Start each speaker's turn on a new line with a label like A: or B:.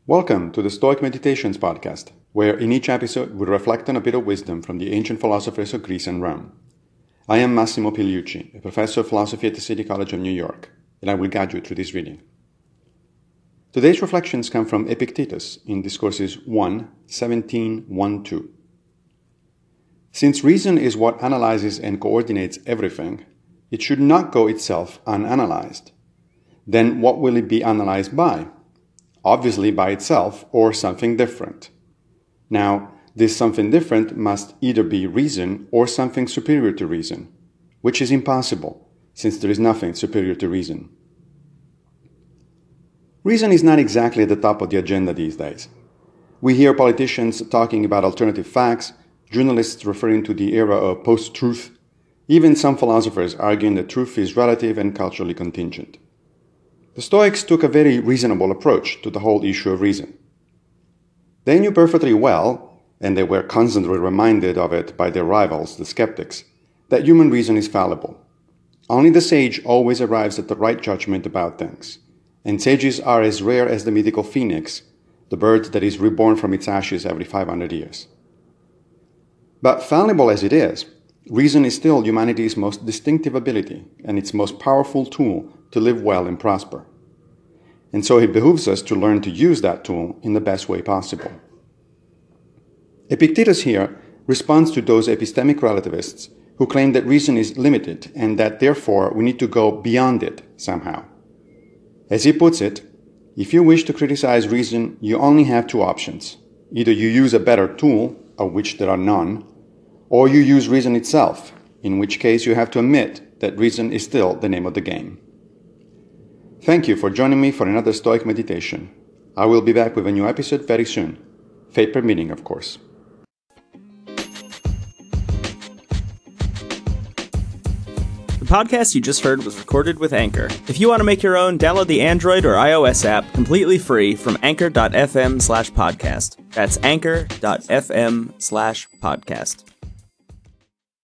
A: Welcome to the Stoic Meditations podcast, where in each episode we reflect on a bit of wisdom from the ancient philosophers of Greece and Rome. I am Massimo Pigliucci, a professor of philosophy at the City College of New York, and I will guide you through this reading. Today's reflections come from Epictetus in Discourses 1, 17, 1-2. Since reason is what analyzes and coordinates everything, it should not go itself unanalyzed. Then what will it be analyzed by? Obviously by itself or something different. Now, this something different must either be reason or something superior to reason, which is impossible, since there is nothing superior to reason. Reason is not exactly at the top of the agenda these days. We hear politicians talking about alternative facts, journalists referring to the era of post-truth, even some philosophers arguing that truth is relative and culturally contingent. The Stoics took a very reasonable approach to the whole issue of reason. They knew perfectly well, and they were constantly reminded of it by their rivals, the skeptics, that human reason is fallible. Only the sage always arrives at the right judgment about things, and sages are as rare as the mythical phoenix, the bird that is reborn from its ashes every 500 years. But fallible as it is, reason is still humanity's most distinctive ability and its most powerful tool to live well and prosper. And so it behooves us to learn to use that tool in the best way possible. Epictetus here responds to those epistemic relativists who claim that reason is limited and that therefore we need to go beyond it somehow. As he puts it, if you wish to criticize reason, you only have two options. Either you use a better tool, of which there are none, or you use reason itself, in which case you have to admit that reason is still the name of the game. Thank you for joining me for another Stoic meditation. I will be back with a new episode very soon. Fate permitting, of course.
B: The podcast you just heard was recorded with Anchor. If you want to make your own, download the Android or iOS app completely free from anchor.fm/podcast. That's anchor.fm/podcast.